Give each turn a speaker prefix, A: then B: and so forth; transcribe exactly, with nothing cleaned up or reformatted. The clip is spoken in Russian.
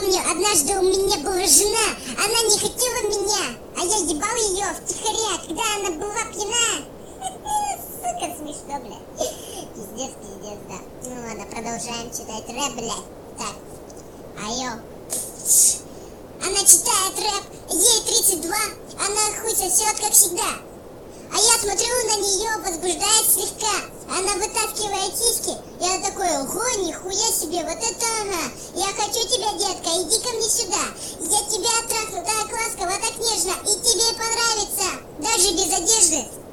A: помню, однажды у меня была жена, она не хотела меня, а я ебал ее втихаря, когда она была пьяна. Сука, смешно, блядь. Пиздец, пиздец, да. Ну ладно, продолжаем читать рэп, блядь. Так, айо. Она читает рэп, ей тридцать два, она хуй сосет, как всегда. А я смотрю на нее, возбуждает слегка. Она вытаскивает сиськи. Я такой, ого, нихуя себе, вот это ага. Я хочу тебя, детка, иди ко мне сюда. Я тебя трахну так ласково, так нежно, и тебе понравится, даже без одежды.